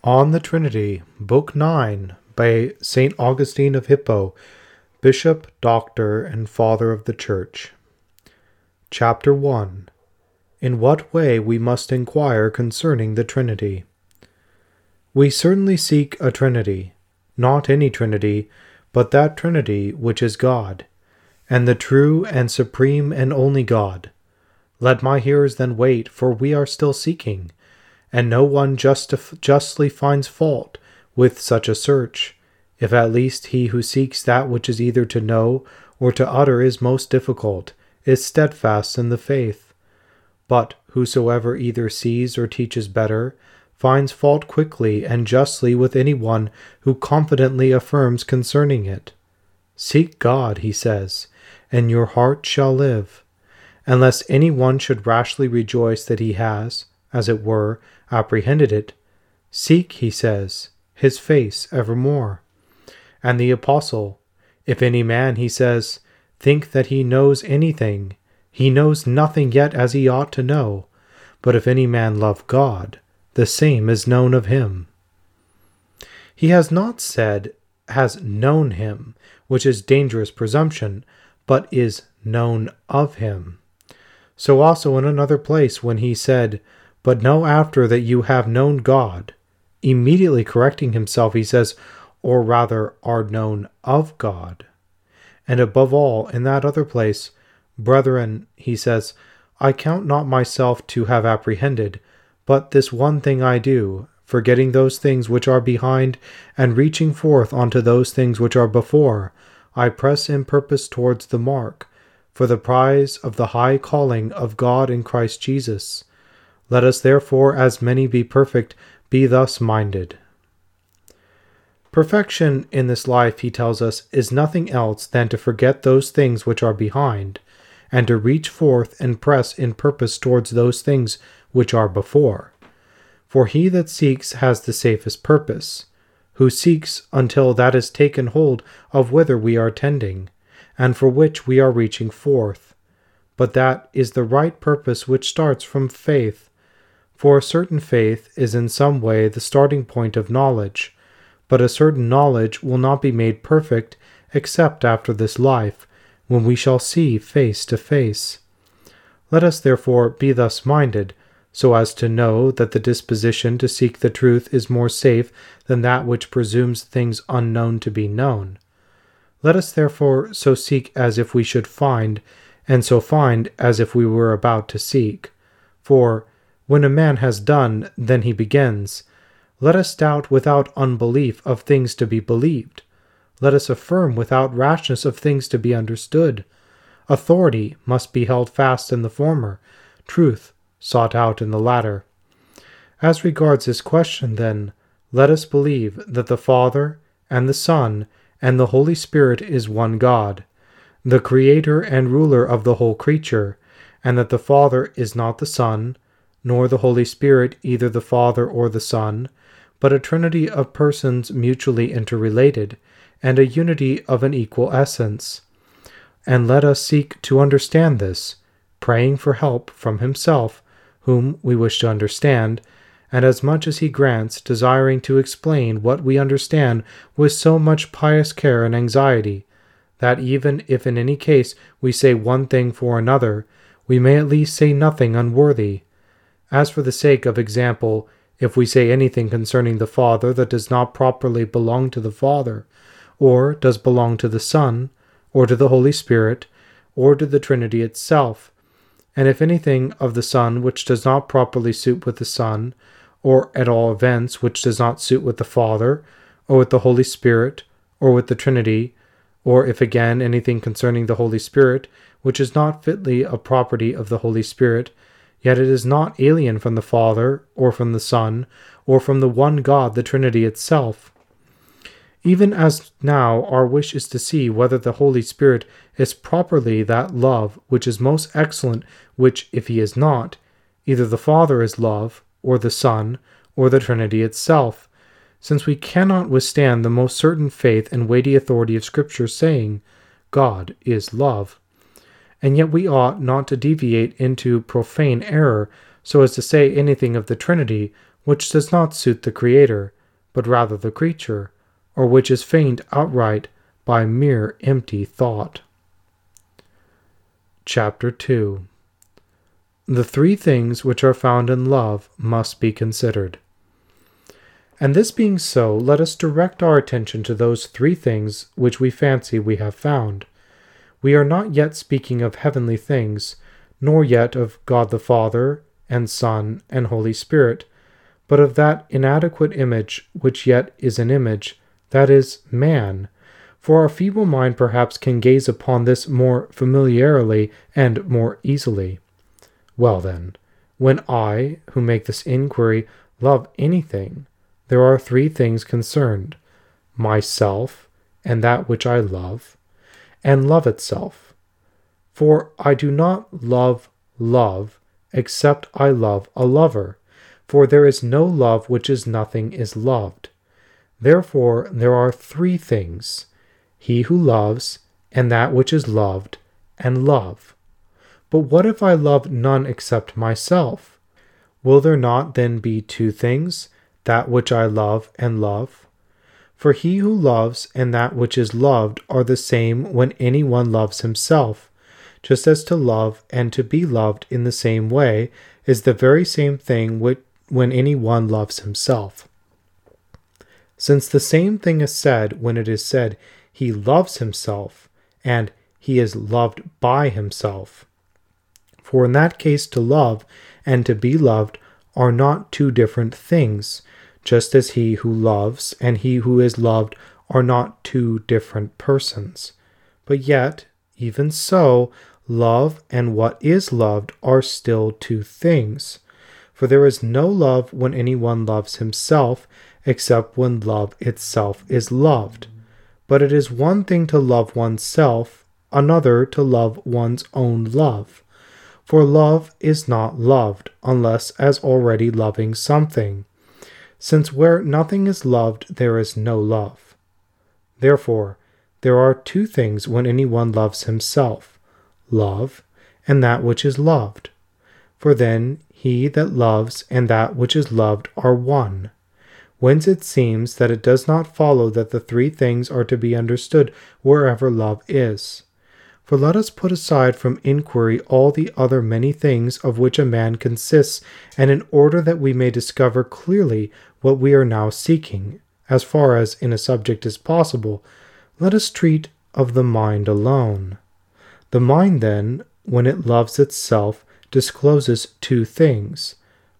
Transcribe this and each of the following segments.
On the Trinity, Book 9, by St. Augustine of Hippo, Bishop, Doctor, and Father of the Church. Chapter 1. In what way we must inquire concerning the Trinity. We certainly seek a Trinity, not any Trinity, but that Trinity which is God, and the true and supreme and only God. Let my hearers then wait, for we are still seeking, and no one justly finds fault with such a search, if at least he who seeks that which is either to know or to utter is most difficult, is steadfast in the faith. But whosoever either sees or teaches better, finds fault quickly and justly with any one who confidently affirms concerning it. Seek God, he says, and your heart shall live. Unless any one should rashly rejoice that he has, as it were, apprehended it, seek, he says, his face evermore. And the Apostle, if any man, he says, think that he knows anything, he knows nothing yet as he ought to know. But if any man love God, the same is known of him. He has not said, has known him, which is dangerous presumption, but is known of him. So also in another place when he said, but know after that you have known God, immediately correcting himself, he says, or rather are known of God. And above all, in that other place, brethren, he says, I count not myself to have apprehended, but this one thing I do, forgetting those things which are behind, and reaching forth unto those things which are before, I press in purpose towards the mark, for the prize of the high calling of God in Christ Jesus. Let us therefore, as many be perfect, be thus minded. Perfection in this life, he tells us, is nothing else than to forget those things which are behind, and to reach forth and press in purpose towards those things which are before. For he that seeks has the safest purpose, who seeks until that is taken hold of whither we are tending, and for which we are reaching forth. But that is the right purpose which starts from faith. For a certain faith is in some way the starting point of knowledge, but a certain knowledge will not be made perfect except after this life, when we shall see face to face. Let us therefore be thus minded, so as to know that the disposition to seek the truth is more safe than that which presumes things unknown to be known. Let us therefore so seek as if we should find, and so find as if we were about to seek. For when a man has done, then he begins. Let us doubt without unbelief of things to be believed. Let us affirm without rashness of things to be understood. Authority must be held fast in the former, truth sought out in the latter. As regards this question, then, let us believe that the Father and the Son and the Holy Spirit is one God, the Creator and ruler of the whole creature, and that the Father is not the Son, nor the Holy Spirit either the Father or the Son, but a trinity of persons mutually interrelated, and a unity of an equal essence. And let us seek to understand this, praying for help from himself, whom we wish to understand, and as much as he grants, desiring to explain what we understand with so much pious care and anxiety, that even if in any case we say one thing for another, we may at least say nothing unworthy. As for the sake of example, if we say anything concerning the Father that does not properly belong to the Father, or does belong to the Son, or to the Holy Spirit, or to the Trinity itself, and if anything of the Son which does not properly suit with the Son, or at all events which does not suit with the Father, or with the Holy Spirit, or with the Trinity, or if again anything concerning the Holy Spirit which is not fitly a property of the Holy Spirit, yet it is not alien from the Father, or from the Son, or from the one God, the Trinity itself. Even as now our wish is to see whether the Holy Spirit is properly that love which is most excellent, which, if he is not, either the Father is love, or the Son, or the Trinity itself, since we cannot withstand the most certain faith and weighty authority of Scripture saying, God is love. And yet we ought not to deviate into profane error, so as to say anything of the Trinity which does not suit the Creator, but rather the creature, or which is feigned outright by mere empty thought. Chapter 2. The three things which are found in love must be considered. And this being so, let us direct our attention to those three things which we fancy we have found. We are not yet speaking of heavenly things, nor yet of God the Father, and Son, and Holy Spirit, but of that inadequate image which yet is an image, that is, man. For our feeble mind perhaps can gaze upon this more familiarly and more easily. Well then, when I, who make this inquiry, love anything, there are three things concerned: myself, and that which I love, and love itself. For I do not love love, except I love a lover, for there is no love which is nothing is loved. Therefore there are three things: he who loves, and that which is loved, and love. But what if I love none except myself? Will there not then be two things, that which I love and love? For he who loves and that which is loved are the same when any one loves himself, just as to love and to be loved in the same way is the very same thing when any one loves himself. Since the same thing is said when it is said, he loves himself, and he is loved by himself. For in that case to love and to be loved are not two different things, just as he who loves and he who is loved are not two different persons. But yet, even so, love and what is loved are still two things. For there is no love when anyone loves himself, except when love itself is loved. But it is one thing to love oneself, another to love one's own love. For love is not loved, unless as already loving something, since where nothing is loved there is no love. Therefore, there are two things when anyone loves himself: love, and that which is loved. For then he that loves and that which is loved are one. Whence it seems that it does not follow that the three things are to be understood wherever love is. For let us put aside from inquiry all the other many things of which a man consists, and in order that we may discover clearly what we are now seeking, as far as in a subject is possible, let us treat of the mind alone. The mind, then, when it loves itself, discloses two things: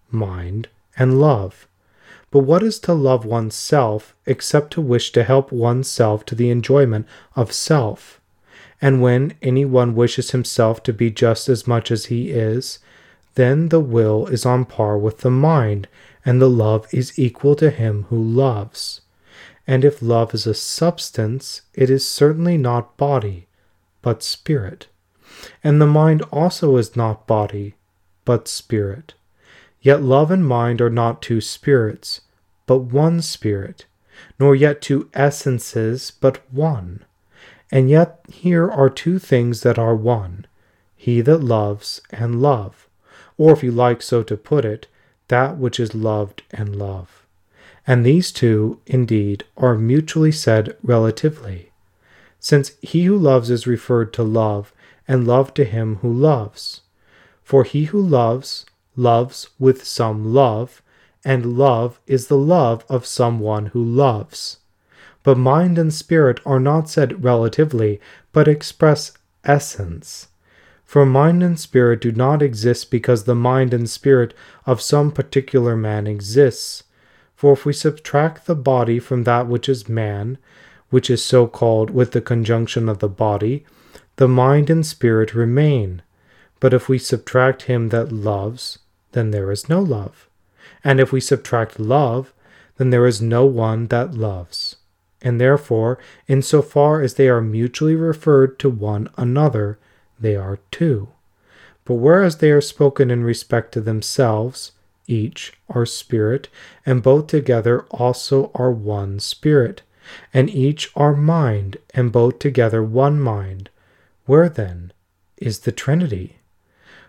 mind and love. But what is to love oneself, except to wish to help oneself to the enjoyment of self? And when any one wishes himself to be just as much as he is, then the will is on par with the mind, and the love is equal to him who loves. And if love is a substance, it is certainly not body, but spirit. And the mind also is not body, but spirit. Yet love and mind are not two spirits, but one spirit, nor yet two essences, but one. And yet here are two things that are one: he that loves and love, or if you like so to put it, that which is loved and love. And these two, indeed, are mutually said relatively, since he who loves is referred to love, and love to him who loves. For he who loves, loves with some love, and love is the love of someone who loves. But mind and spirit are not said relatively, but express essence. For mind and spirit do not exist because the mind and spirit of some particular man exists. For if we subtract the body from that which is man, which is so called with the conjunction of the body, the mind and spirit remain. But if we subtract him that loves, then there is no love. And if we subtract love, then there is no one that loves. And therefore, in so far as they are mutually referred to one another, they are two. But whereas they are spoken in respect to themselves, each are spirit, and both together also are one spirit, and each are mind, and both together one mind. Where then is the Trinity?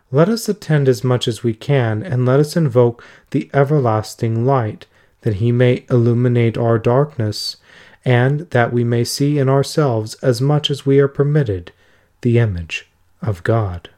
Let us attend as much as we can, and let us invoke the everlasting light, that he may illuminate our darkness, and that we may see in ourselves, as much as we are permitted, the image of God.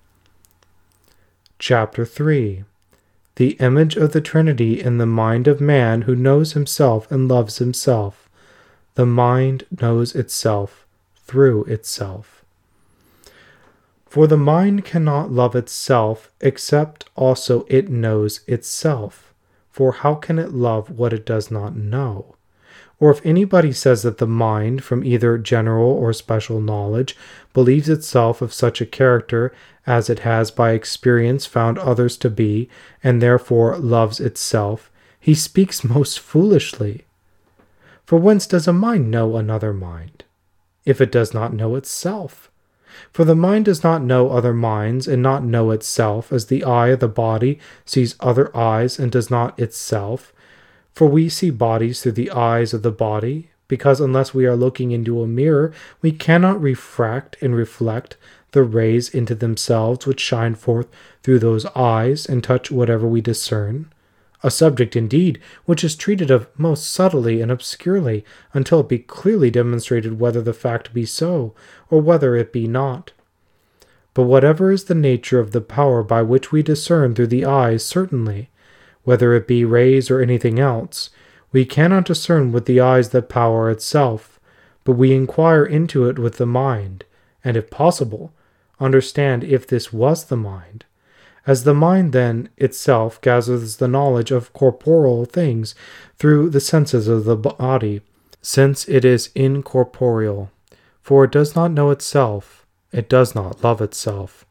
Chapter 3. The image of the Trinity in the mind of man who knows himself and loves himself. The mind knows itself through itself. For the mind cannot love itself except also it knows itself. For how can it love what it does not know? Or if anybody says that the mind, from either general or special knowledge, believes itself of such a character as it has by experience found others to be, and therefore loves itself, he speaks most foolishly. For whence does a mind know another mind, if it does not know itself? For the mind does not know other minds, and not know itself, as the eye of the body sees other eyes, and does not itself. For we see bodies through the eyes of the body, because unless we are looking into a mirror, we cannot refract and reflect the rays into themselves which shine forth through those eyes, and touch whatever we discern. A subject, indeed, which is treated of most subtly and obscurely, until it be clearly demonstrated whether the fact be so, or whether it be not. But whatever is the nature of the power by which we discern through the eyes, certainly, whether it be rays or anything else, we cannot discern with the eyes that power itself, but we inquire into it with the mind, and if possible, understand if this was the mind. As the mind then itself gathers the knowledge of corporeal things through the senses of the body, since it is incorporeal, for it does not know itself, it does not love itself.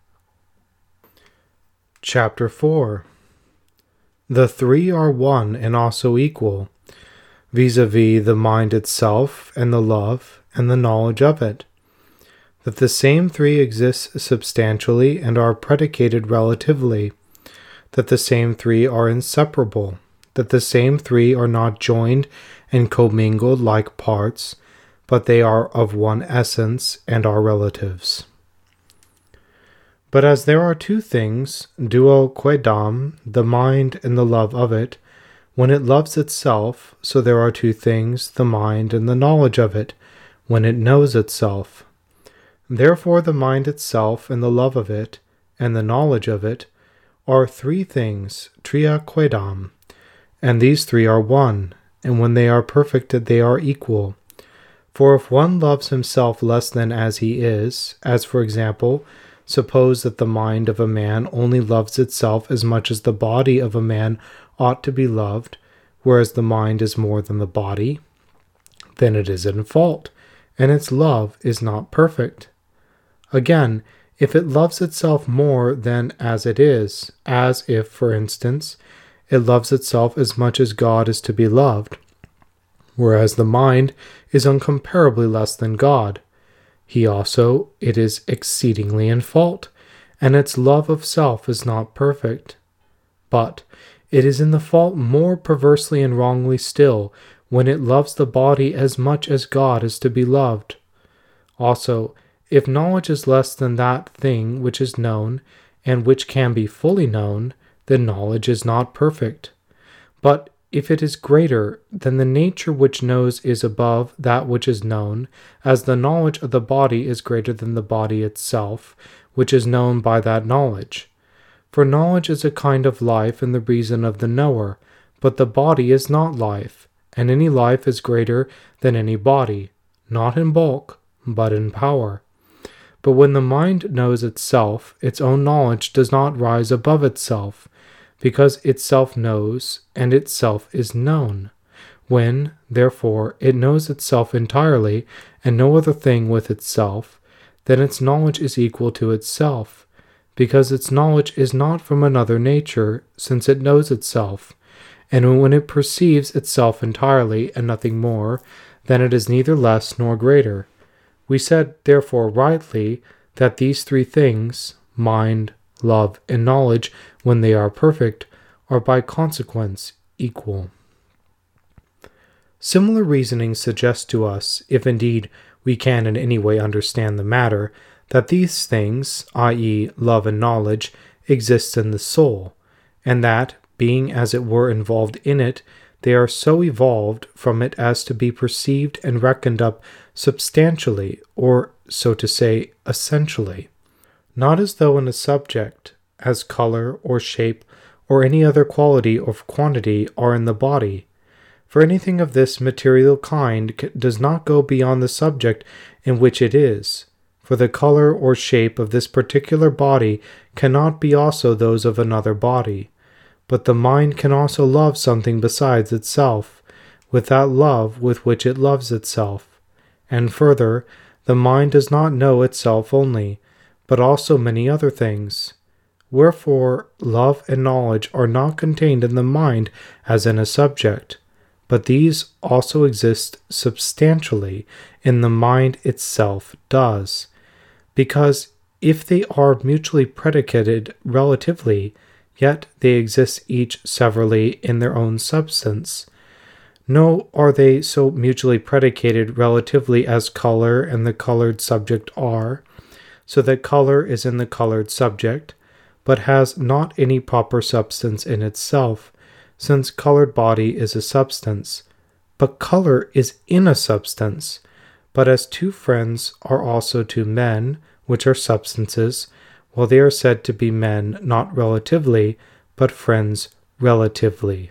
Chapter 4. The three are one and also equal, vis-a-vis the mind itself and the love and the knowledge of it. That the same three exist substantially and are predicated relatively, that the same three are inseparable, that the same three are not joined and commingled like parts, but they are of one essence and are relatives. But as there are two things, duo quaedam, the mind and the love of it, when it loves itself, so there are two things, the mind and the knowledge of it, when it knows itself. Therefore the mind itself and the love of it, and the knowledge of it, are three things, tria quaedam, and these three are one, and when they are perfected they are equal. For if one loves himself less than as he is, as for example, suppose that the mind of a man only loves itself as much as the body of a man ought to be loved, whereas the mind is more than the body, then it is in fault, and its love is not perfect. Again, if it loves itself more than as it is, as if, for instance, it loves itself as much as God is to be loved, whereas the mind is incomparably less than God, he also it is exceedingly in fault, and its love of self is not perfect. But it is in the fault more perversely and wrongly still, when it loves the body as much as God is to be loved. Also, if knowledge is less than that thing which is known, and which can be fully known, then knowledge is not perfect. But if it is greater, then the nature which knows is above that which is known, as the knowledge of the body is greater than the body itself, which is known by that knowledge. For knowledge is a kind of life in the reason of the knower, but the body is not life, and any life is greater than any body, not in bulk, but in power. But when the mind knows itself, its own knowledge does not rise above itself, because itself knows, and itself is known. When, therefore, it knows itself entirely, and no other thing with itself, then its knowledge is equal to itself, because its knowledge is not from another nature, since it knows itself. And when it perceives itself entirely, and nothing more, then it is neither less nor greater. We said, therefore, rightly, that these three things, mind, love, and knowledge, when they are perfect, are by consequence equal. Similar reasoning suggests to us, if indeed we can in any way understand the matter, that these things, i.e., love and knowledge, exists in the soul, and that, being as it were involved in it, they are so evolved from it as to be perceived and reckoned up substantially, or, so to say, essentially. Not as though in a subject, as color or shape or any other quality or quantity are in the body. For anything of this material kind does not go beyond the subject in which it is. For the color or shape of this particular body cannot be also those of another body. But the mind can also love something besides itself, with that love with which it loves itself. And further, the mind does not know itself only, but also many other things. Wherefore, love and knowledge are not contained in the mind as in a subject, but these also exist substantially in the mind itself does, because if they are mutually predicated relatively, yet they exist each severally in their own substance. Nor are they so mutually predicated relatively as color and the colored subject are, so that color is in the colored subject, but has not any proper substance in itself, since colored body is a substance. But color is in a substance. But as two friends are also two men, which are substances, while they are said to be men not relatively, but friends relatively.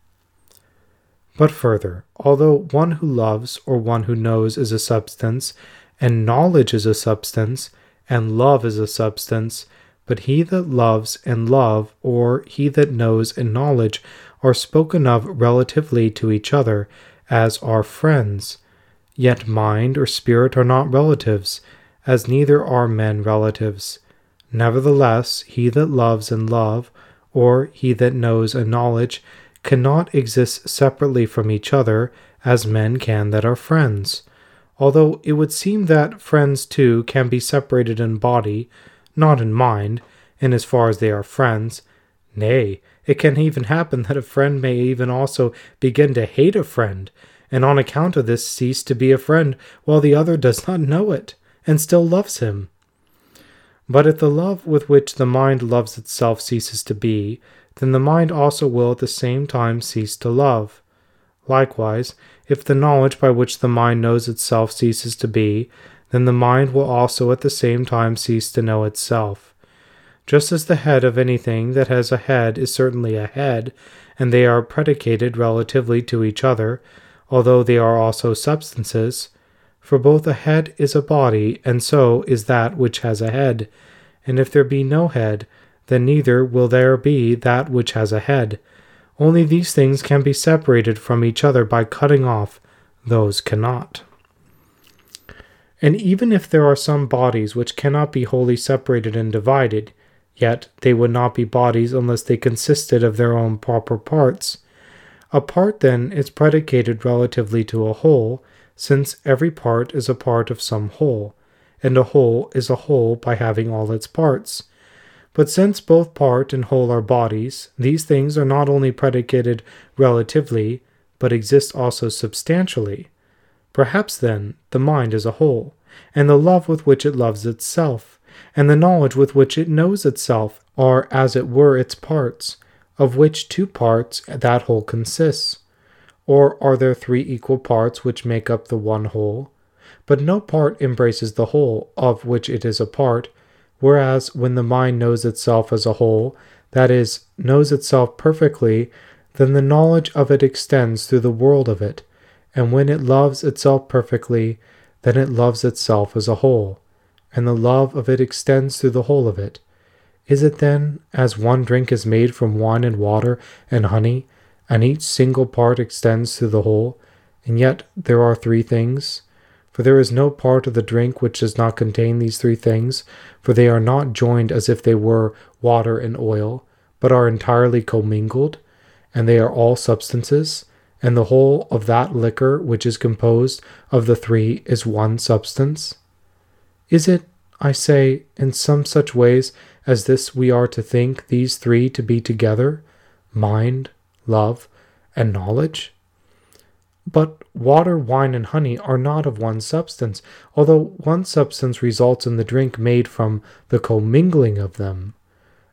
But further, although one who loves or one who knows is a substance, and knowledge is a substance, and love is a substance, but he that loves and love, or he that knows and knowledge, are spoken of relatively to each other, as are friends. Yet mind or spirit are not relatives, as neither are men relatives. Nevertheless, he that loves and love, or he that knows and knowledge, cannot exist separately from each other, as men can that are friends. Although it would seem that friends too can be separated in body, not in mind, in as far as they are friends. Nay, it can even happen that a friend may even also begin to hate a friend, and on account of this cease to be a friend, while the other does not know it, and still loves him. But if the love with which the mind loves itself ceases to be, then the mind also will at the same time cease to love. Likewise, if the knowledge by which the mind knows itself ceases to be, then the mind will also at the same time cease to know itself. Just as the head of anything that has a head is certainly a head, and they are predicated relatively to each other, although they are also substances, for both a head is a body, and so is that which has a head, and if there be no head, then neither will there be that which has a head. Only these things can be separated from each other by cutting off, those cannot. And even if there are some bodies which cannot be wholly separated and divided, yet they would not be bodies unless they consisted of their own proper parts. A part, then, is predicated relatively to a whole, since every part is a part of some whole, and a whole is a whole by having all its parts. But since both part and whole are bodies, these things are not only predicated relatively, but exist also substantially. Perhaps, then, the mind is a whole, and the love with which it loves itself, and the knowledge with which it knows itself are as it were its parts, of which two parts that whole consists. Or are there three equal parts which make up the one whole? But no part embraces the whole, of which it is a part, whereas when the mind knows itself as a whole, that is, knows itself perfectly, then the knowledge of it extends through the world of it, and when it loves itself perfectly, then it loves itself as a whole, and the love of it extends through the whole of it. Is it then, as one drink is made from wine and water and honey, and each single part extends through the whole, and yet there are three things? For there is no part of the drink which does not contain these three things, for they are not joined as if they were water and oil, but are entirely commingled, and they are all substances, and the whole of that liquor which is composed of the three is one substance? Is it, I say, in some such ways as this we are to think these three to be together, mind, love, and knowledge? But water, wine, and honey are not of one substance, although one substance results in the drink made from the commingling of them.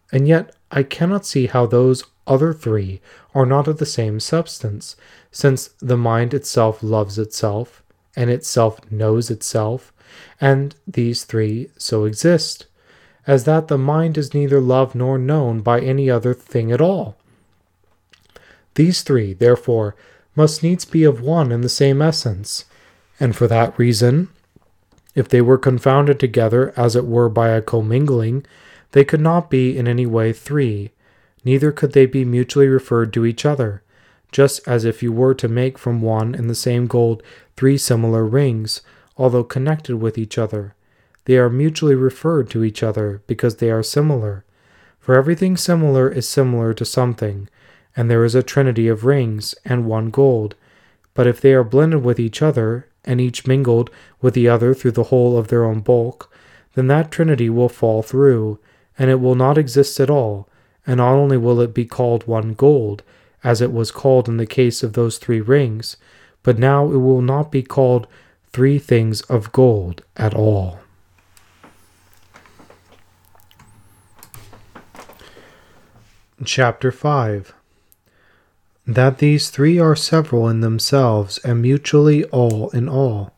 And yet I cannot see how those other three are not of the same substance, since the mind itself loves itself, and itself knows itself, and these three so exist, as that the mind is neither loved nor known by any other thing at all. These three, therefore, must needs be of one and the same essence, and for that reason, if they were confounded together as it were by a commingling, they could not be in any way three, neither could they be mutually referred to each other, just as if you were to make from one and the same gold 3 similar rings, although connected with each other. They are mutually referred to each other because they are similar. For everything similar is similar to something, and there is a trinity of rings and one gold. But if they are blended with each other, and each mingled with the other through the whole of their own bulk, then that trinity will fall through, and it will not exist at all, and not only will it be called one gold, as it was called in the case of those 3 rings, but now it will not be called 3 things of gold at all. Chapter 5. That these 3 are several in themselves and mutually all in all.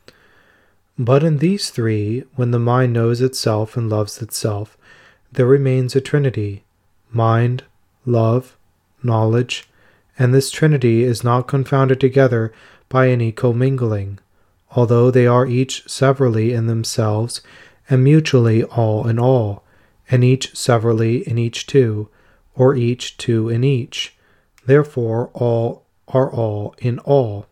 But in these 3, when the mind knows itself and loves itself, there remains a trinity, mind, love, knowledge, and this trinity is not confounded together by any commingling, although they are each severally in themselves and mutually all in all, and each severally in each 2, or each 2 in each. Therefore all are all in all.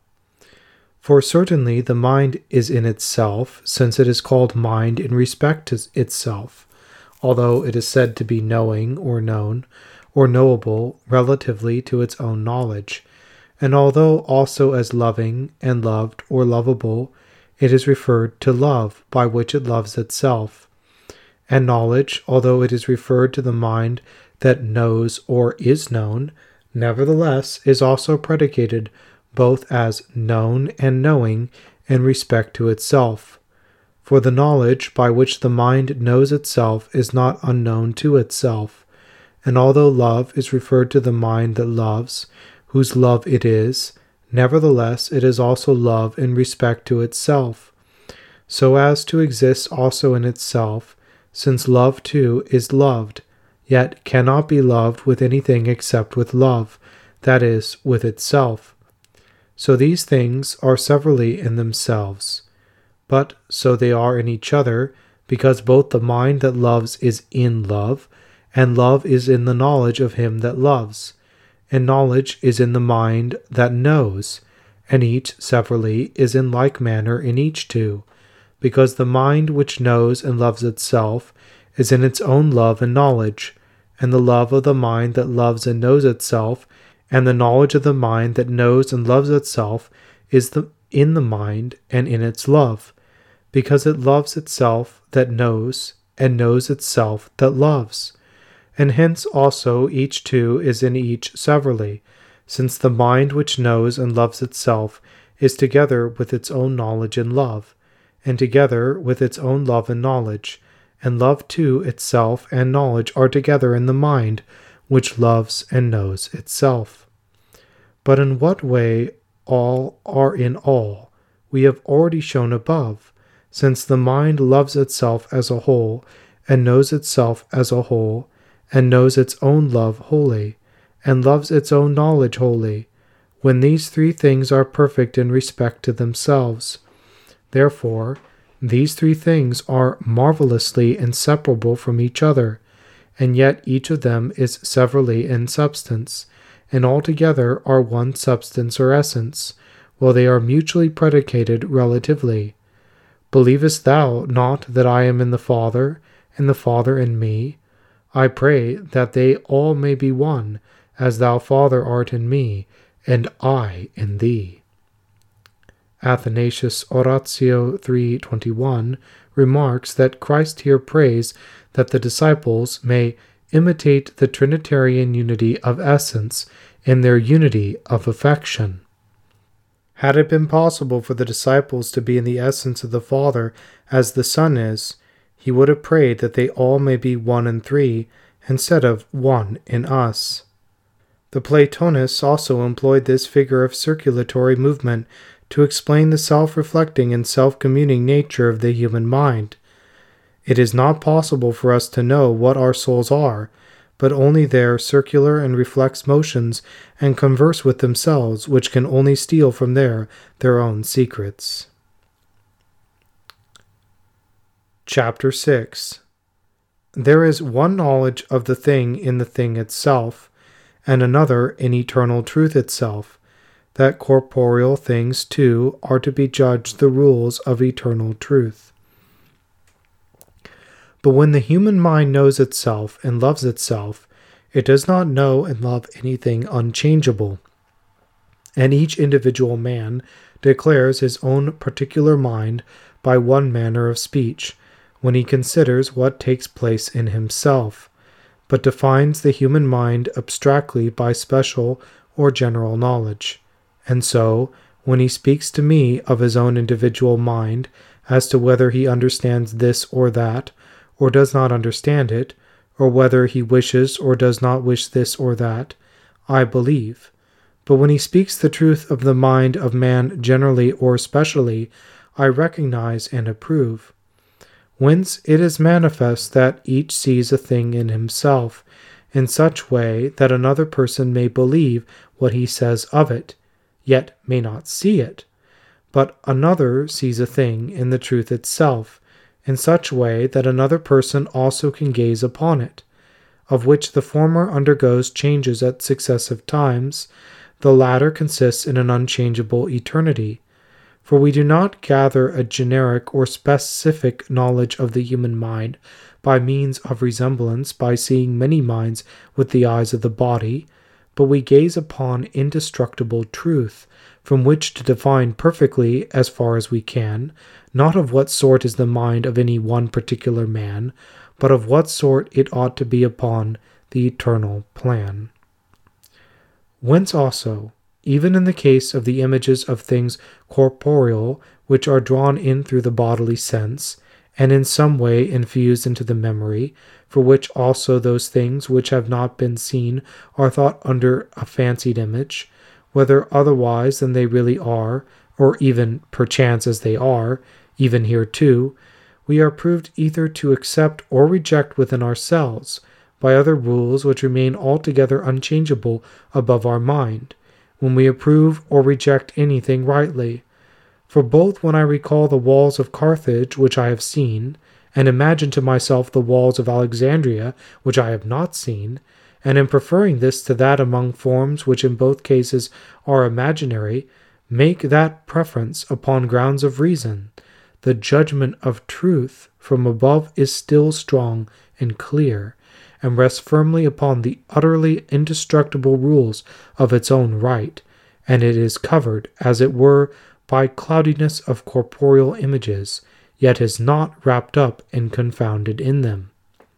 For certainly the mind is in itself, since it is called mind in respect to itself, although it is said to be knowing or known, or knowable relatively to its own knowledge, and although also as loving and loved or lovable, it is referred to love, by which it loves itself. And knowledge, although it is referred to the mind that knows or is known, nevertheless is also predicated both as known and knowing in respect to itself. For the knowledge by which the mind knows itself is not unknown to itself, and although love is referred to the mind that loves, whose love it is, nevertheless it is also love in respect to itself, so as to exist also in itself, since love too is loved, yet cannot be loved with anything except with love, that is, with itself. So these things are severally in themselves, but so they are in each other, because both the mind that loves is in love, and love is in the knowledge of him that loves, and knowledge is in the mind that knows, and each severally is in like manner in each 2, because the mind which knows and loves itself is in its own love and knowledge, and the love of the mind that loves and knows itself, and the knowledge of the mind that knows and loves itself is in the mind and in its love, because it loves itself that knows, and knows itself that loves. And hence also each 2 is in each severally, since the mind which knows and loves itself is together with its own knowledge and love, and together with its own love and knowledge, and love too itself and knowledge are together in the mind, which loves and knows itself. But in what way all are in all, we have already shown above, since the mind loves itself as a whole, and knows itself as a whole, and knows its own love wholly, and loves its own knowledge wholly, when these 3 things are perfect in respect to themselves. Therefore, these 3 things are marvelously inseparable from each other, and yet each of them is severally in substance, and altogether are one substance or essence, while they are mutually predicated relatively. Believest thou not that I am in the Father, and the Father in me? I pray that they all may be one, as thou, Father, art in me, and I in thee. Athanasius Oratio 3:21 remarks that Christ here prays that the disciples may imitate the Trinitarian unity of essence in their unity of affection. Had it been possible for the disciples to be in the essence of the Father as the Son is, he would have prayed that they all may be 1 and 3, instead of one in us. The Platonists also employed this figure of circulatory movement to explain the self-reflecting and self-communing nature of the human mind. It is not possible for us to know what our souls are, but only their circular and reflex motions, and converse with themselves, which can only steal from their own secrets. Chapter 6. There is one knowledge of the thing in the thing itself, and another in eternal truth itself, that corporeal things too are to be judged the rules of eternal truth. But when the human mind knows itself and loves itself, it does not know and love anything unchangeable, and each individual man declares his own particular mind by one manner of speech, when he considers what takes place in himself, but defines the human mind abstractly by special or general knowledge. And so, when he speaks to me of his own individual mind as to whether he understands this or that, or does not understand it, or whether he wishes or does not wish this or that, I believe. But when he speaks the truth of the mind of man generally or specially, I recognize and approve. Whence it is manifest that each sees a thing in himself, in such way that another person may believe what he says of it, yet may not see it. But another sees a thing in the truth itself, in such way that another person also can gaze upon it, of which the former undergoes changes at successive times, the latter consists in an unchangeable eternity. For we do not gather a generic or specific knowledge of the human mind by means of resemblance by seeing many minds with the eyes of the body, but we gaze upon indestructible truth, from which to define perfectly, as far as we can, not of what sort is the mind of any one particular man, but of what sort it ought to be upon the eternal plan. Whence also, even in the case of the images of things corporeal, which are drawn in through the bodily sense, and in some way infused into the memory, for which also those things which have not been seen are thought under a fancied image, whether otherwise than they really are, or even perchance as they are, even here too, we are proved either to accept or reject within ourselves, by other rules which remain altogether unchangeable above our mind, when we approve or reject anything rightly. For both when I recall the walls of Carthage which I have seen, and imagine to myself the walls of Alexandria which I have not seen, and in preferring this to that among forms which in both cases are imaginary, make that preference upon grounds of reason, the judgment of truth from above is still strong and clear, and rests firmly upon the utterly indestructible rules of its own right, and it is covered, as it were, by cloudiness of corporeal images, yet is not wrapped up and confounded in them.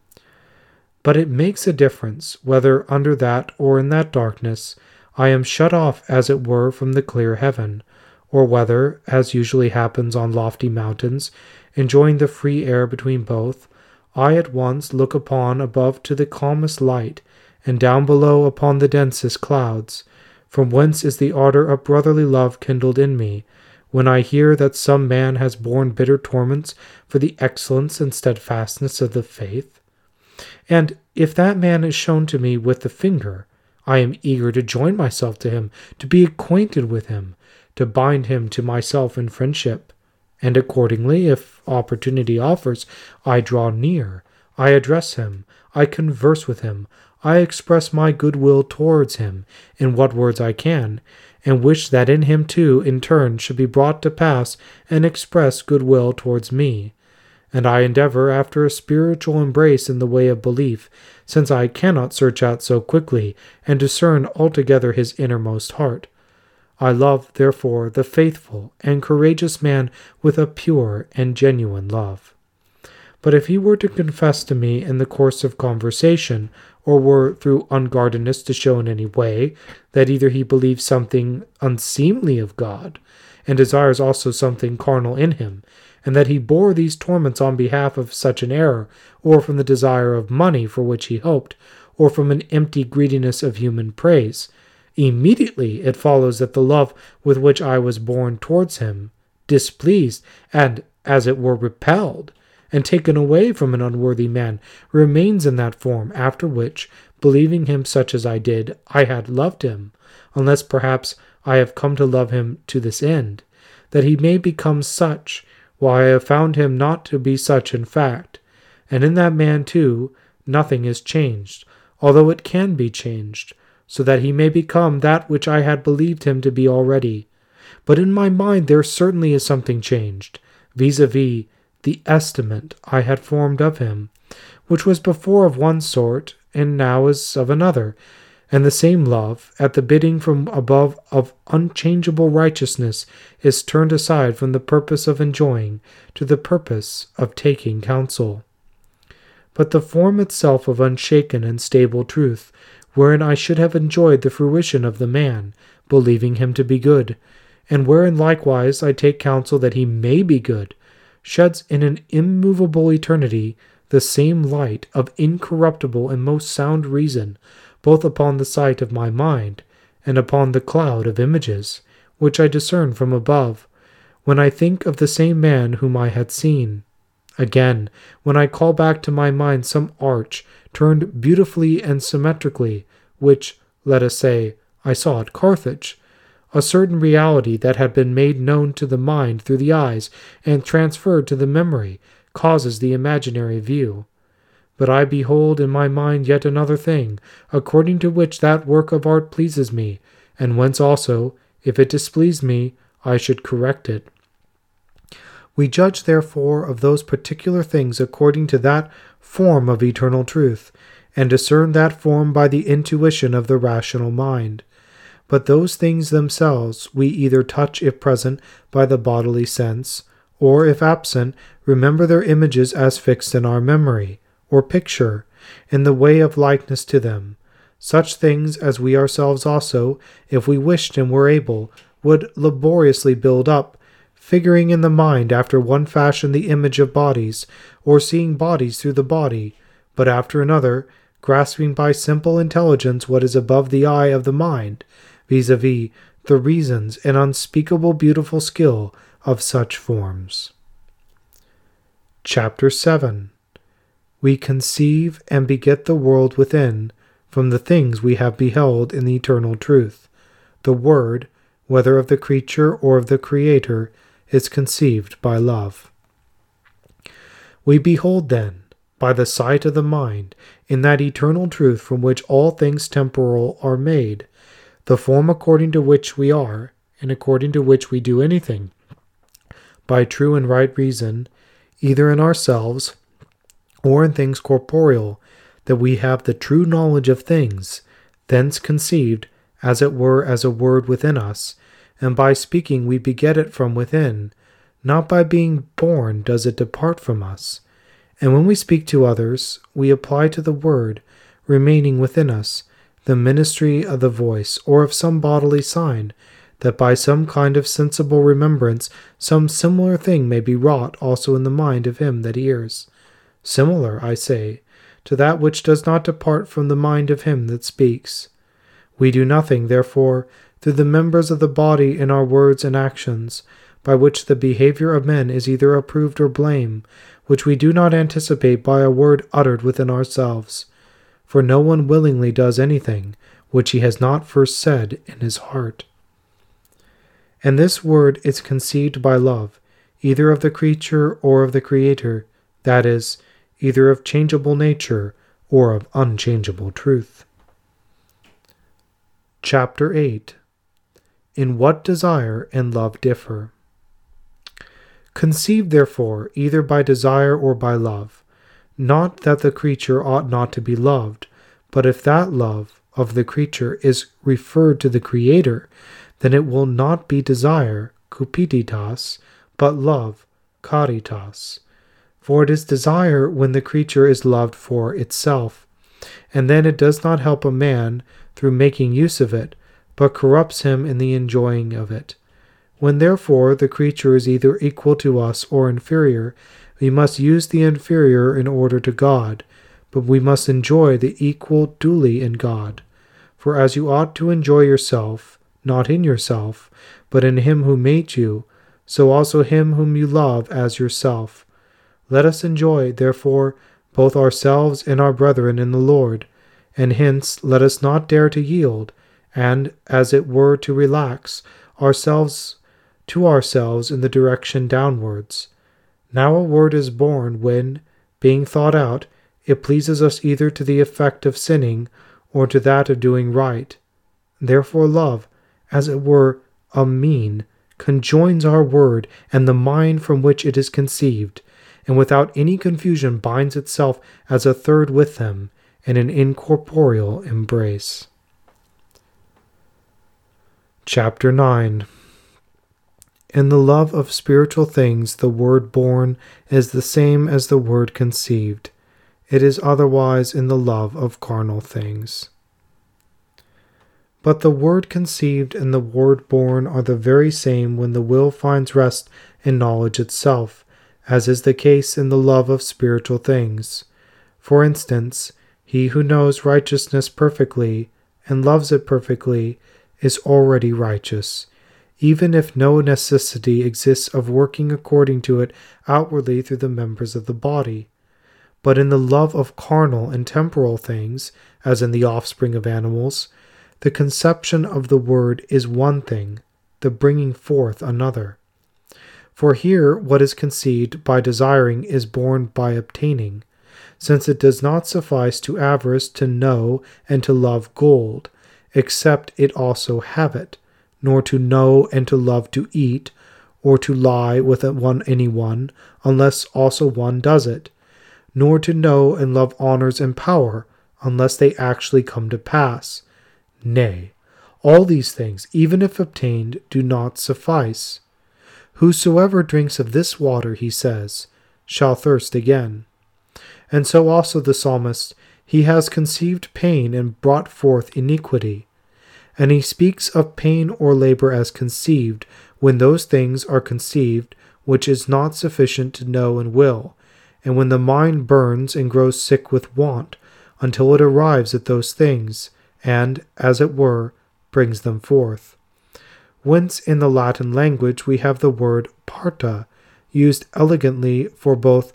But it makes a difference whether under that or in that darkness I am shut off as it were from the clear heaven, or whether, as usually happens on lofty mountains, enjoying the free air between both, I at once look upon above to the calmest light, and down below upon the densest clouds, from whence is the ardor of brotherly love kindled in me, when I hear that some man has borne bitter torments for the excellence and steadfastness of the faith. And if that man is shown to me with the finger, I am eager to join myself to him, to be acquainted with him, to bind him to myself in friendship. And accordingly, if opportunity offers, I draw near, I address him, I converse with him, I express my goodwill towards him in what words I can, and wish that in him too in turn should be brought to pass and express goodwill towards me. And I endeavor after a spiritual embrace in the way of belief, since I cannot search out so quickly and discern altogether his innermost heart. I love, therefore, the faithful and courageous man with a pure and genuine love. But if he were to confess to me in the course of conversation, or were through unguardedness to show in any way that either he believes something unseemly of God, and desires also something carnal in him, and that he bore these torments on behalf of such an error, or from the desire of money for which he hoped, or from an empty greediness of human praise, immediately it follows that the love with which I was borne towards him, displeased, and, as it were, repelled, and taken away from an unworthy man, remains in that form, after which, believing him such as I did, I had loved him, unless perhaps I have come to love him to this end, that he may become such, while I have found him not to be such in fact. And in that man, too, nothing is changed, although it can be changed, so that he may become that which I had believed him to be already. But in my mind there certainly is something changed, vis-a-vis the estimate I had formed of him, which was before of one sort, and now is of another, and the same love, at the bidding from above of unchangeable righteousness, is turned aside from the purpose of enjoying to the purpose of taking counsel. But the form itself of unshaken and stable truth, wherein I should have enjoyed the fruition of the man, believing him to be good, and wherein likewise I take counsel that he may be good, sheds in an immovable eternity the same light of incorruptible and most sound reason, both upon the sight of my mind, and upon the cloud of images, which I discern from above, when I think of the same man whom I had seen. Again, when I call back to my mind some arch, turned beautifully and symmetrically, which, let us say, I saw at Carthage, a certain reality that had been made known to the mind through the eyes and transferred to the memory, causes the imaginary view. But I behold in my mind yet another thing, according to which that work of art pleases me, and whence also, if it displeased me, I should correct it. We judge therefore of those particular things according to that form of eternal truth, and discern that form by the intuition of the rational mind. But those things themselves we either touch if present by the bodily sense, or if absent, remember their images as fixed in our memory, or picture, in the way of likeness to them. Such things as we ourselves also, if we wished and were able, would laboriously build up, figuring in the mind after one fashion the image of bodies, or seeing bodies through the body, but after another, grasping by simple intelligence what is above the eye of the mind, vis-a-vis the reasons and unspeakable beautiful skill of such forms. Chapter 7. We conceive and beget the world within, from the things we have beheld in the eternal truth. The Word, whether of the creature or of the Creator, is conceived by love. We behold then, by the sight of the mind, in that eternal truth from which all things temporal are made, the form according to which we are, and according to which we do anything, by true and right reason, either in ourselves or in things corporeal, that we have the true knowledge of things, thence conceived, as it were as a word within us, and by speaking we beget it from within. Not by being born does it depart from us. And when we speak to others, we apply to the word, remaining within us, the ministry of the voice, or of some bodily sign, that by some kind of sensible remembrance some similar thing may be wrought also in the mind of him that hears. Similar, I say, to that which does not depart from the mind of him that speaks. We do nothing, therefore, through the members of the body in our words and actions, by which the behavior of men is either approved or blamed, which we do not anticipate by a word uttered within ourselves. For no one willingly does anything which he has not first said in his heart. And this word is conceived by love, either of the creature or of the Creator, that is, either of changeable nature or of unchangeable truth. Chapter 8. In what desire and love differ. Conceived, therefore, either by desire or by love, not that the creature ought not to be loved, but if that love of the creature is referred to the Creator, then it will not be desire, cupiditas, but love, caritas. For it is desire when the creature is loved for itself, And then it does not help a man through making use of it, but corrupts him in the enjoying of it. When therefore the creature is either equal to us or inferior, we must use the inferior in order to God, but we must enjoy the equal duly in God. For as you ought to enjoy yourself, not in yourself, but in him who made you, so also him whom you love as yourself. Let us enjoy, therefore, both ourselves and our brethren in the Lord, and hence let us not dare to yield, and, as it were, to relax ourselves in the direction downwards. Now a word is born when, being thought out, it pleases us either to the effect of sinning or to that of doing right. Therefore love, as it were a mean, conjoins our word and the mind from which it is conceived, and without any confusion binds itself as a third with them in an incorporeal embrace. Chapter 9. In the love of spiritual things the word born is the same as the word conceived. It is otherwise in the love of carnal things. But the word conceived and the word born are the very same when the will finds rest in knowledge itself, as is the case in the love of spiritual things. For instance, he who knows righteousness perfectly and loves it perfectly is already righteous, even if no necessity exists of working according to it outwardly through the members of the body. But in the love of carnal and temporal things, as in the offspring of animals, the conception of the word is one thing, the bringing forth another. For here what is conceived by desiring is born by obtaining, since it does not suffice to avarice to know and to love gold, except it also have it, nor to know and to love to eat, or to lie with anyone, unless also one does it, nor to know and love honors and power, unless they actually come to pass. Nay, all these things, even if obtained, do not suffice. Whosoever drinks of this water, he says, shall thirst again. And so also the psalmist, he has conceived pain and brought forth iniquity. And he speaks of pain or labor as conceived, when those things are conceived which is not sufficient to know and will, and when the mind burns and grows sick with want, until it arrives at those things, and, as it were, brings them forth. Whence in the Latin language we have the word parta, used elegantly for both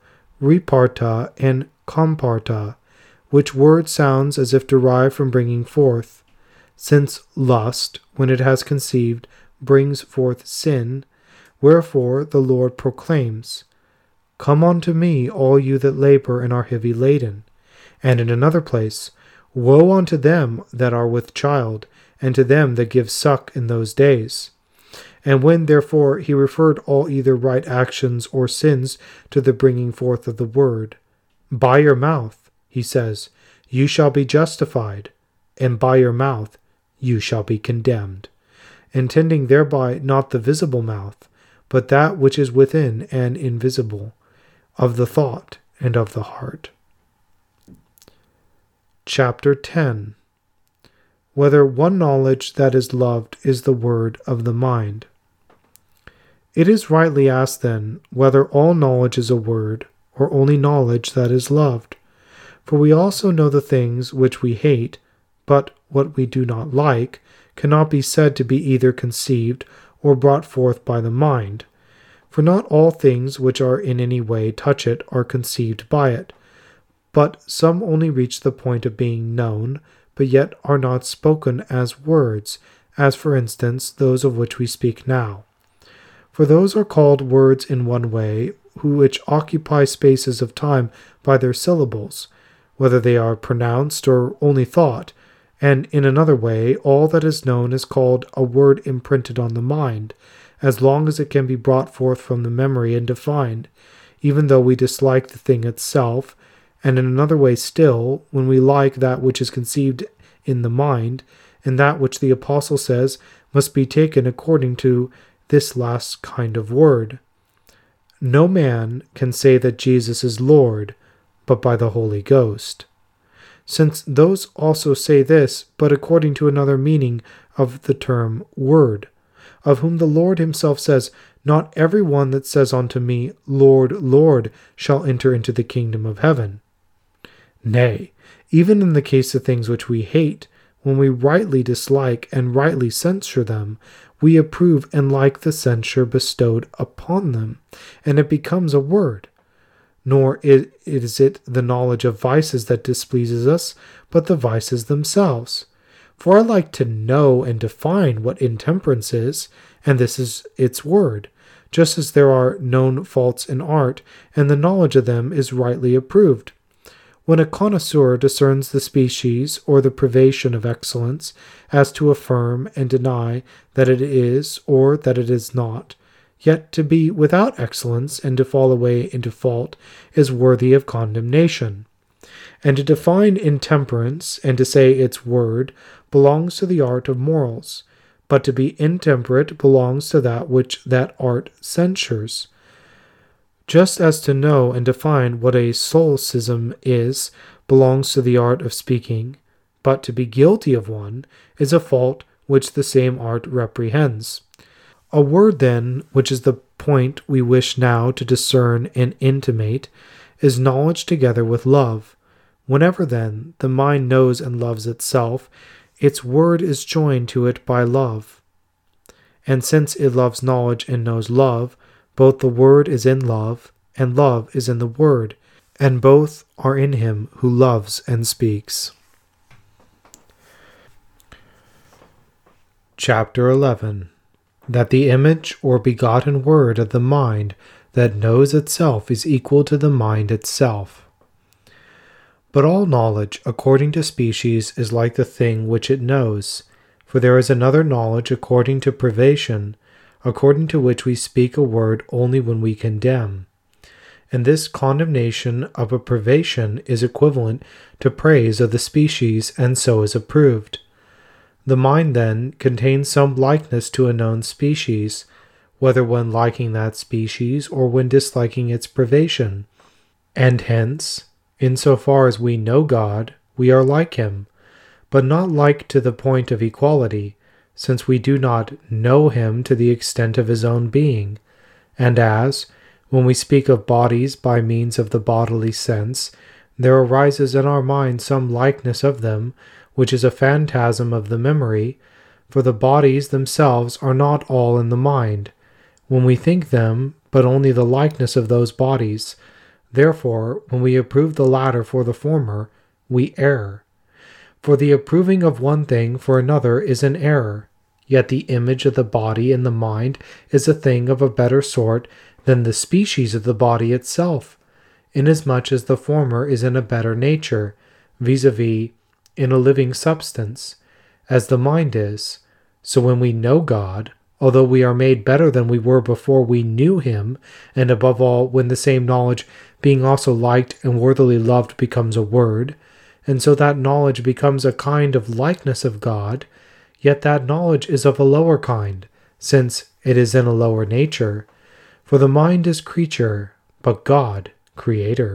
reparta and comparta, which word sounds as if derived from bringing forth. Since lust, when it has conceived, brings forth sin, wherefore the Lord proclaims, Come unto me, all you that labor and are heavy laden. And in another place, Woe unto them that are with child, and to them that give suck in those days. And when therefore he referred all either right actions or sins to the bringing forth of the word, by your mouth, he says, you shall be justified, and by your mouth you shall be condemned, intending thereby not the visible mouth, but that which is within and invisible, of the thought and of the heart. Chapter 10. Whether one knowledge that is loved is the word of the mind. It is rightly asked then, whether all knowledge is a word, or only knowledge that is loved. For we also know the things which we hate, but what we do not like cannot be said to be either conceived or brought forth by the mind. For not all things which are in any way touch it are conceived by it, but some only reach the point of being known, but yet are not spoken as words, as for instance those of which we speak now. For those are called words in one way, which occupy spaces of time by their syllables, whether they are pronounced or only thought, and in another way all that is known is called a word imprinted on the mind, as long as it can be brought forth from the memory and defined, even though we dislike the thing itself, and in another way still, when we like that which is conceived in the mind, and that which the Apostle says must be taken according to this last kind of word. No man can say that Jesus is Lord, but by the Holy Ghost. since those also say this, but according to another meaning of the term word, of whom the Lord himself says, Not every one that says unto me, Lord, Lord, shall enter into the kingdom of heaven. Nay, even in the case of things which we hate, when we rightly dislike and rightly censure them, we approve and like the censure bestowed upon them, and it becomes a word. Nor is it the knowledge of vices that displeases us, but the vices themselves. For I like to know and define what intemperance is, and this is its word, just as there are known faults in art, and the knowledge of them is rightly approved. When a connoisseur discerns the species or the privation of excellence, as to affirm and deny that it is or that it is not, yet to be without excellence and to fall away into fault is worthy of condemnation. And to define intemperance and to say its word belongs to the art of morals, but to be intemperate belongs to that which that art censures. Just as to know and define what a solecism is belongs to the art of speaking, but to be guilty of one is a fault which the same art reprehends. A word, then, which is the point we wish now to discern and intimate, is knowledge together with love. Whenever, then, the mind knows and loves itself, its word is joined to it by love. And since it loves knowledge and knows love, both the word is in love, and love is in the word, and both are in him who loves and speaks. Chapter 11. That the image or begotten word of the mind that knows itself is equal to the mind itself. But all knowledge, according to species, is like the thing which it knows, for there is another knowledge according to privation, according to which we speak a word only when we condemn. And this condemnation of a privation is equivalent to praise of the species, and so is approved. The mind, then, contains some likeness to a known species, whether when liking that species or when disliking its privation. And hence, in so far as we know God, we are like him, but not like to the point of equality, since we do not know him to the extent of his own being. And as, when we speak of bodies by means of the bodily sense, there arises in our mind some likeness of them, which is a phantasm of the memory, for the bodies themselves are not all in the mind, when we think them, but only the likeness of those bodies. Therefore, when we approve the latter for the former, we err. For the approving of one thing for another is an error, yet the image of the body in the mind is a thing of a better sort than the species of the body itself, inasmuch as the former is in a better nature, vis-a-vis, in a living substance, as the mind is. So when we know God, although we are made better than we were before we knew him, and above all, when the same knowledge, being also liked and worthily loved, becomes a word, and so that knowledge becomes a kind of likeness of God, yet that knowledge is of a lower kind, since it is in a lower nature. For the mind is creature, but God creator.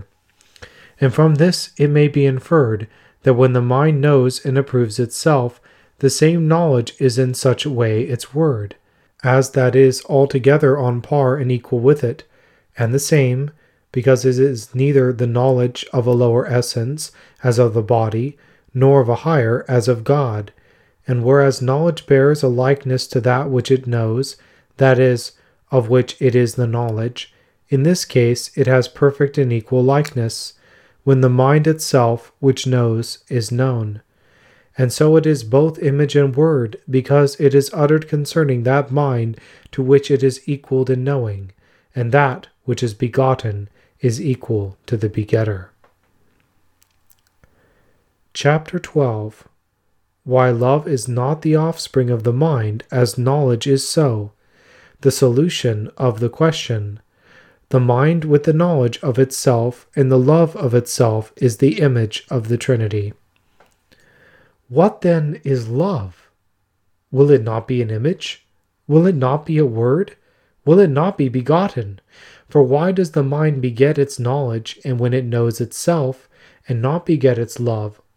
And from this it may be inferred that when the mind knows and approves itself, the same knowledge is in such a way its word, as that is altogether on par and equal with it, and the same, because it is neither the knowledge of a lower essence, as of the body, nor of a higher, as of God. And whereas knowledge bears a likeness to that which it knows, that is, of which it is the knowledge, in this case it has perfect and equal likeness, when the mind itself, which knows, is known. And so it is both image and word, because it is uttered concerning that mind to which it is equalled in knowing, and that which is begotten is equal to the begetter. Chapter 12. Why love is not the offspring of the mind, as knowledge is so. The solution of the question. The mind with the knowledge of itself and the love of itself is the image of the Trinity. What then is love? Will it not be an image? Will it not be a word? Will it not be begotten? For why does the mind beget its knowledge, and when it knows itself, and not beget its love,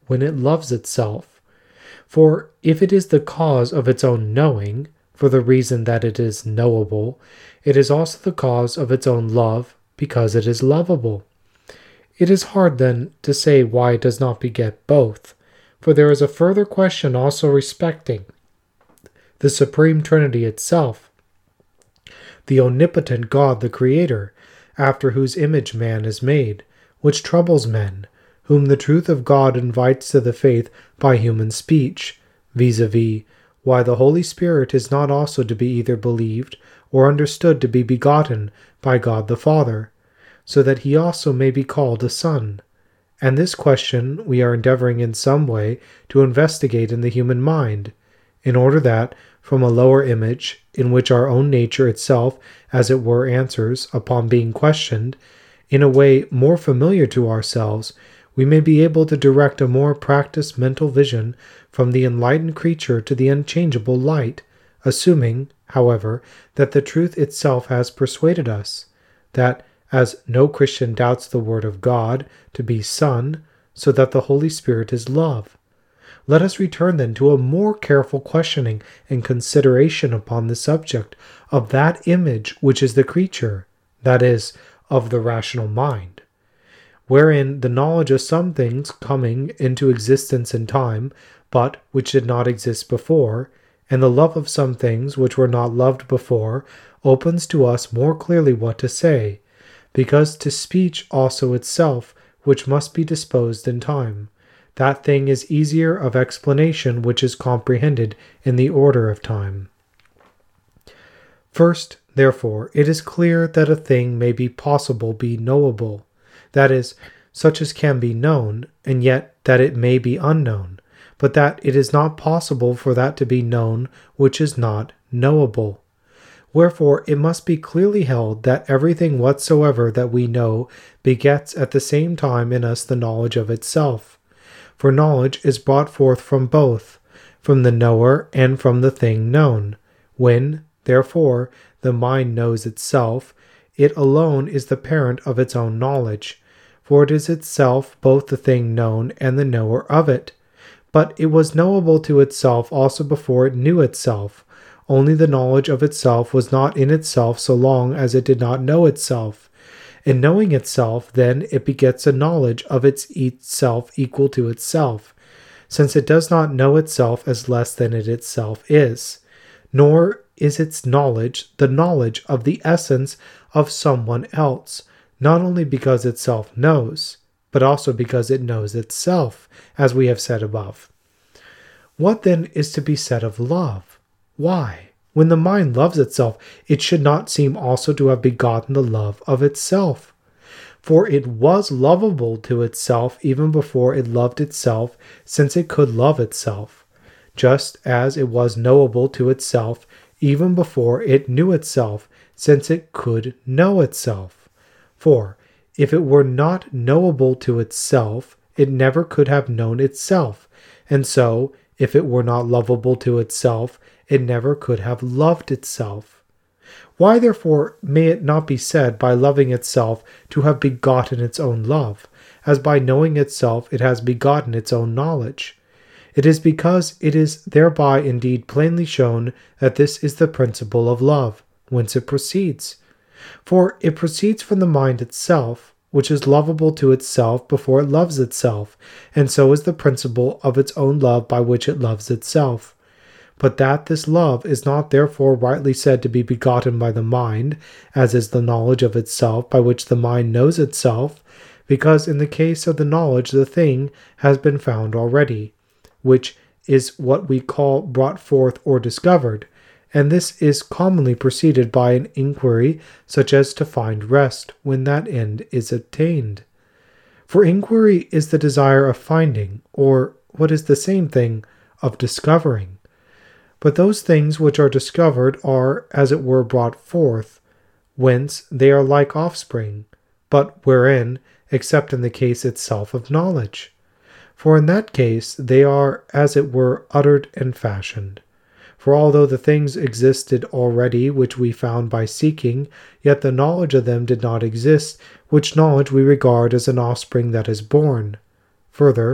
when it loves itself. For if it is the cause of its own knowing, for the reason that it is knowable, it is also the cause of its own love, because it is lovable. It is hard, then, to say why it does not beget both, for there is a further question also respecting the Supreme Trinity itself, the omnipotent God the Creator, after whose image man is made, which troubles men, whom the truth of God invites to the faith by human speech, vis-a-vis, why the Holy Spirit is not also to be either believed or understood to be begotten by God the Father, so that he also may be called a Son. And this question we are endeavoring in some way to investigate in the human mind, in order that, from a lower image, in which our own nature itself as it were answers upon being questioned, in a way more familiar to ourselves, we may be able to direct a more practiced mental vision from the enlightened creature to the unchangeable light, assuming, however, that the truth itself has persuaded us, that, as no Christian doubts the Word of God to be Son, so that the Holy Spirit is love. Let us return then to a more careful questioning and consideration upon the subject of that image which is the creature, that is, of the rational mind, wherein the knowledge of some things coming into existence in time, but which did not exist before, and the love of some things which were not loved before, opens to us more clearly what to say, because to speech also itself, which must be disposed in time, that thing is easier of explanation which is comprehended in the order of time. First, therefore, it is clear that a thing may be possible be knowable, that is, such as can be known, and yet that it may be unknown, but that it is not possible for that to be known which is not knowable. Wherefore it must be clearly held that everything whatsoever that we know begets at the same time in us the knowledge of itself. For knowledge is brought forth from both, from the knower and from the thing known. When, therefore, the mind knows itself, it alone is the parent of its own knowledge, for it is itself both the thing known and the knower of it. But it was knowable to itself also before it knew itself. Only the knowledge of itself was not in itself so long as it did not know itself. In knowing itself, then, it begets a knowledge of itself equal to itself, since it does not know itself as less than it itself is, nor is its knowledge the knowledge of the essence of someone else, not only because itself knows, but also because it knows itself, as we have said above. What then is to be said of love? Why, when the mind loves itself, it should not seem also to have begotten the love of itself. For it was lovable to itself even before it loved itself, since it could love itself, just as it was knowable to itself even before it knew itself, since it could know itself. For if it were not knowable to itself, it never could have known itself, and so, if it were not lovable to itself, it never could have loved itself. Why, therefore, may it not be said by loving itself to have begotten its own love, as by knowing itself it has begotten its own knowledge? It is because it is thereby indeed plainly shown that this is the principle of love, whence it proceeds. For it proceeds from the mind itself, which is lovable to itself before it loves itself, and so is the principle of its own love by which it loves itself. But that this love is not therefore rightly said to be begotten by the mind, as is the knowledge of itself by which the mind knows itself, because in the case of the knowledge the thing has been found already, which is what we call brought forth or discovered, and this is commonly preceded by an inquiry such as to find rest when that end is attained. For inquiry is the desire of finding, or, what is the same thing, of discovering. But those things which are discovered are, as it were, brought forth, whence they are like offspring, but wherein, except in the case itself of knowledge? For in that case they are, as it were, uttered and fashioned. For although the things existed already which we found by seeking, yet the knowledge of them did not exist, which knowledge we regard as an offspring that is born. Further,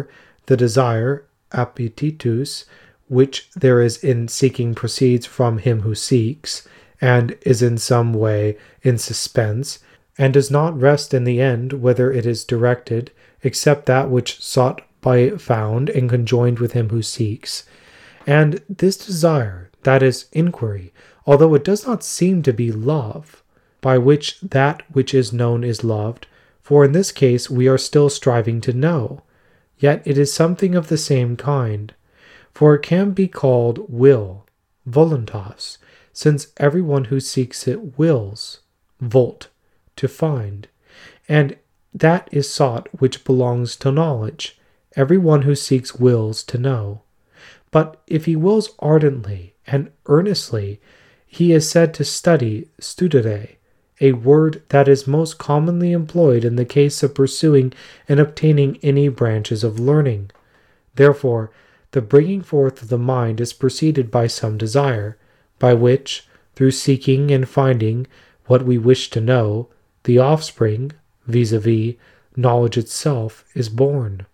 The desire, appetitus, which there is in seeking proceeds from him who seeks, and is in some way in suspense, and does not rest in the end whither it is directed, except that which sought by found and conjoined with him who seeks. And this desire, that is inquiry, although it does not seem to be love, by which that which is known is loved, for in this case we are still striving to know, yet it is something of the same kind, for it can be called will, voluntas, since everyone who seeks it wills, volt, to find, and that is sought which belongs to knowledge. Everyone who seeks wills to know. But if he wills ardently and earnestly, he is said to study, studere, a word that is most commonly employed in the case of pursuing and obtaining any branches of learning. Therefore, the bringing forth of the mind is preceded by some desire, by which, through seeking and finding what we wish to know, the offspring, vis-a-vis, knowledge itself, is born.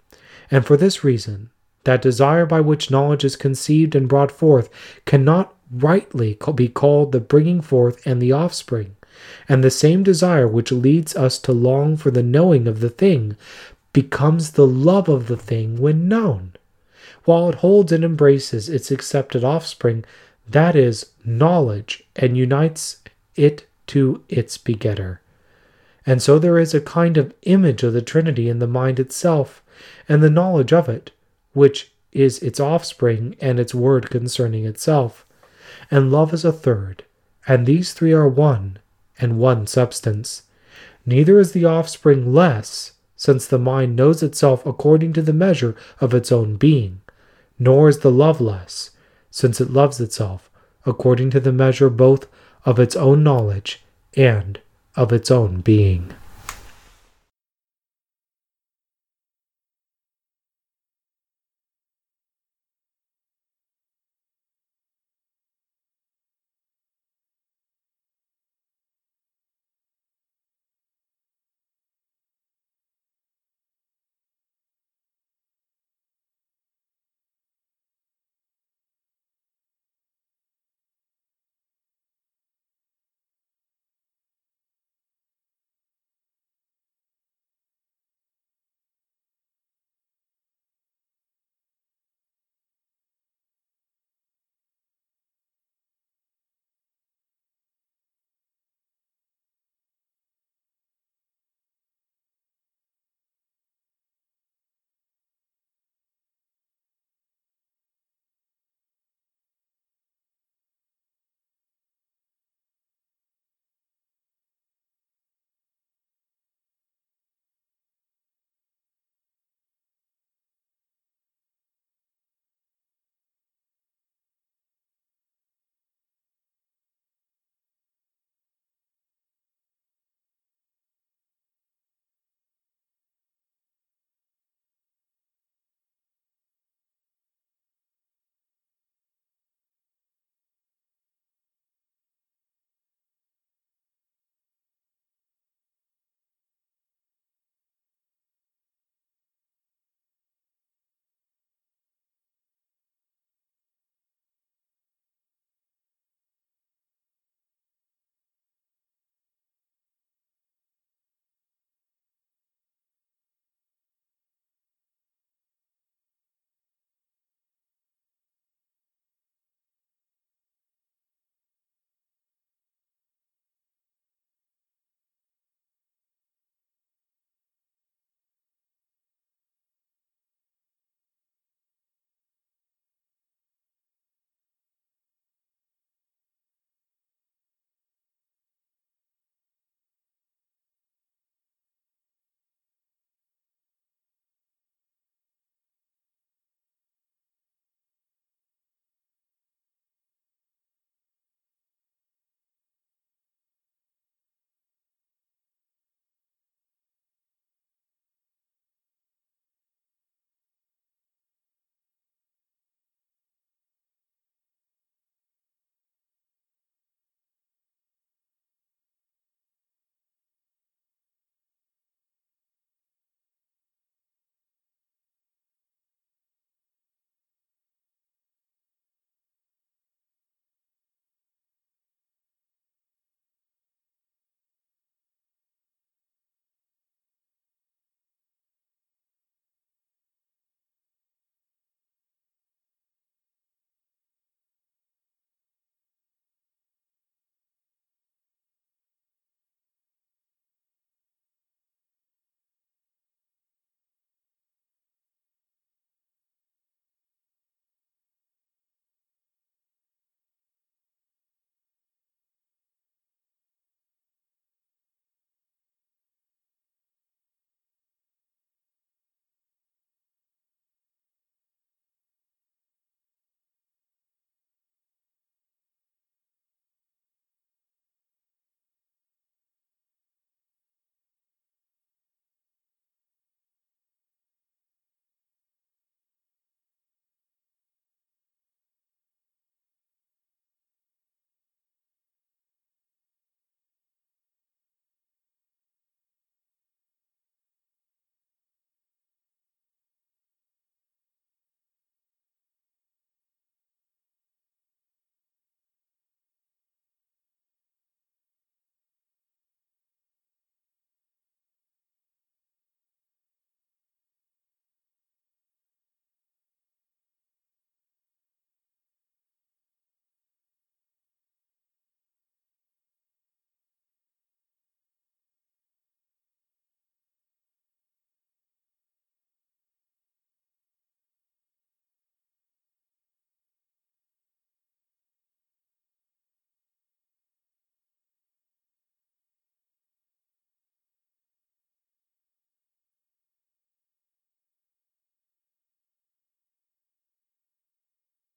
And for this reason, that desire by which knowledge is conceived and brought forth cannot rightly be called the bringing forth and the offspring, and the same desire which leads us to long for the knowing of the thing becomes the love of the thing when known, while it holds and embraces its accepted offspring, that is, knowledge, and unites it to its begetter. And so there is a kind of image of the Trinity in the mind itself, and the knowledge of it, which is its offspring and its word concerning itself. And love is a third, and these three are one, and one substance. Neither is the offspring less, since the mind knows itself according to the measure of its own being, nor is the love less, since it loves itself according to the measure both of its own knowledge and of its own being.